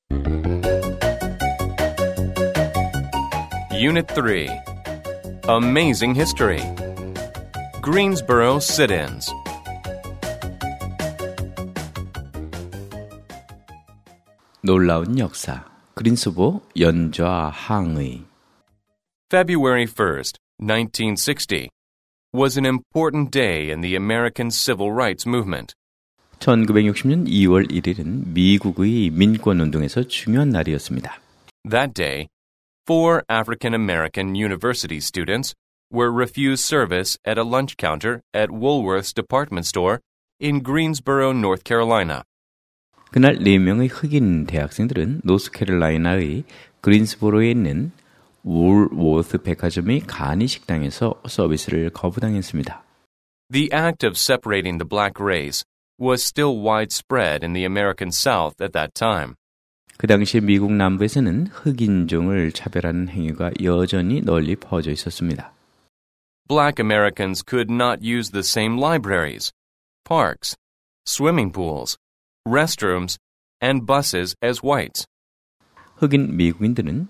Unit 3. Amazing History. Greensboro Sit-ins. 놀라운 역사. 그린스보 연좌 항의. February 1st, 1960, was an important day in the American Civil Rights Movement. 1960년 2월 1일은 미국의 민권운동에서 중요한 날이었습니다. That day, 4 African-American university students were refused service at a lunch counter at Woolworth's department store in Greensboro, North Carolina. 그날 4명의 흑인 대학생들은 노스캐롤라이나의 그린스보로에 있는 울워스 백화점의 간이 식당에서 서비스를 거부당했습니다. The act of separating the black race was still widespread in the American South at that time. 그 당시 미국 남부에서는 흑인종을 차별하는 행위가 여전히 널리 퍼져 있었습니다. Black Americans could not use the same libraries, parks, swimming pools, restrooms, and buses as whites. 흑인 미국인들은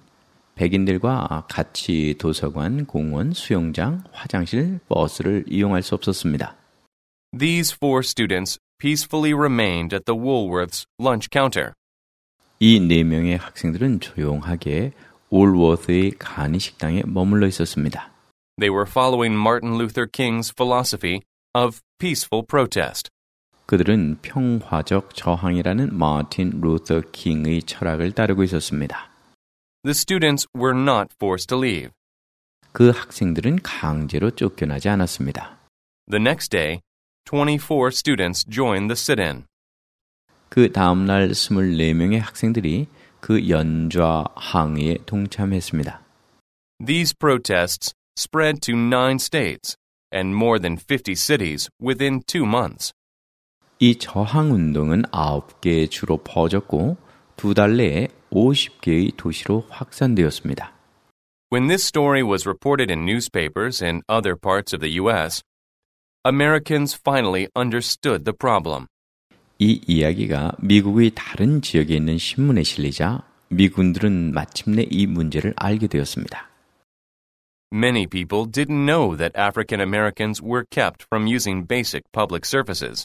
백인들과 같이 도서관, 공원, 수영장, 화장실, 버스를 이용할 수 없었습니다. These 4 students peacefully remained at the Woolworth's lunch counter. 이 4명의 학생들은 조용하게 울워스의 간이 식당에 머물러 있었습니다. They were following Martin Luther King's philosophy of peaceful protest. 그들은 평화적 저항이라는 마틴 루터 킹의 철학을 따르고 있었습니다. The students were not forced to leave. 그 학생들은 강제로 쫓겨나지 않았습니다. The next day, 24 students joined the sit-in. 그 다음날 24명의 학생들이 그 연좌 항의에 동참했습니다. These protests spread to 9 states and more than 50 cities within 2 months. 이 저항운동은 9개의 주로 퍼졌고 2달 내에 50개의 도시로 확산되었습니다. When this story was reported in newspapers in other parts of the U.S., Americans finally understood the problem. 이 이야기가 미국의 다른 지역에 있는 신문에 실리자 미군들은 마침내 이 문제를 알게 되었습니다. Many people didn't know that African Americans were kept from using basic public services.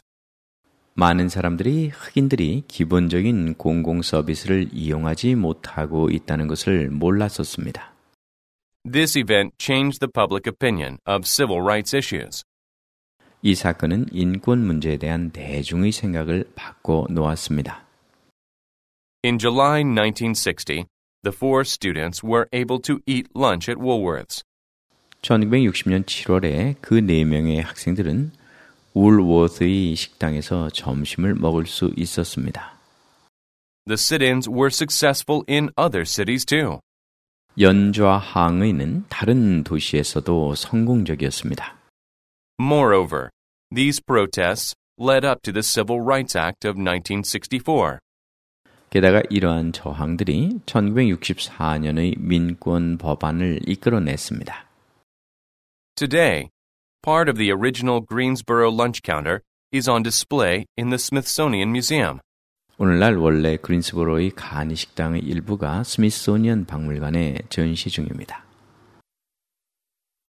많은 사람들이 흑인들이 기본적인 공공 서비스를 이용하지 못하고 있다는 것을 몰랐었습니다. This event changed the public opinion of civil rights issues. 이 사건은 인권 문제에 대한 대중의 생각을 바꿔 놓았습니다. In July 1960, the 4 students were able to eat lunch at Woolworth's. 1960년 7월에 그 4명의 학생들은 울워스의 식당에서 점심을 먹을 수 있었습니다. The sit-ins were successful in other cities too. 연좌 항의는 다른 도시에서도 성공적이었습니다. Moreover, these protests led up to the Civil Rights Act of 1964. 게다가 이러한 저항들이 1964년의 민권 법안을 이끌어냈습니다. Today, part of the original Greensboro lunch counter is on display in the Smithsonian Museum. 오늘날 원래 그린스보로의 간이 식당의 일부가 스미소니언 박물관에 전시 중입니다.